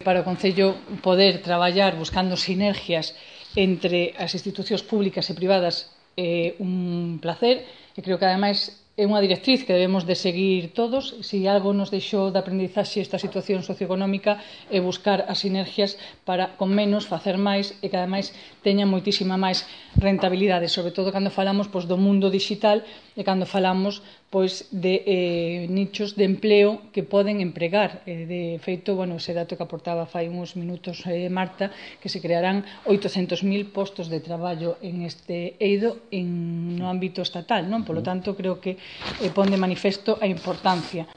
para o Concello poder traballar buscando sinergias entre as institucións públicas e privadas é un placer e creo que, ademais, é unha directriz que debemos de seguir todos. Se algo nos deixou de aprendizaxe esta situación socioeconómica é buscar as sinergias para, con menos, facer máis e que, ademais, teña moitísima máis rentabilidade, sobre todo cando falamos do mundo digital e cando falamos de nichos de empleo que poden empregar. De feito, ese dato que aportaba fai uns minutos Marta, que se crearán 800.000 postos de traballo en este eido no ámbito estatal, non? Polo tanto, creo que pon de manifesto a importancia